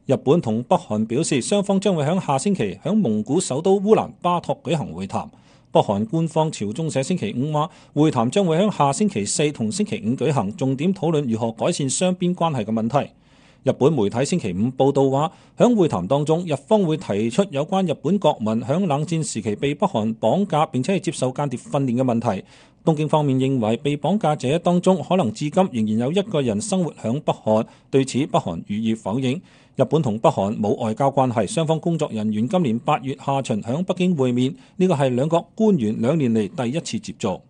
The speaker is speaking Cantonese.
日本同北韓表示，雙方將會喺下星期喺蒙古首都烏蘭巴托舉行會談。北韓官方朝中社星期五話，會談將會喺下星期四同星期五舉行，重點討論如何改善雙邊關係嘅問題。日本媒體星期五報道話，喺會談當中，日方會提出有關日本國民喺冷戰時期被北韓綁架並且係接受間諜訓練嘅問題。東京方面認為，被綁架者當中可能至今仍然有一個人生活響北韓，對此北韓予以否認。日本同北韓冇外交關係，雙方工作人員今年8月下旬響北京會面，呢個係兩國官員2年嚟第一次接觸。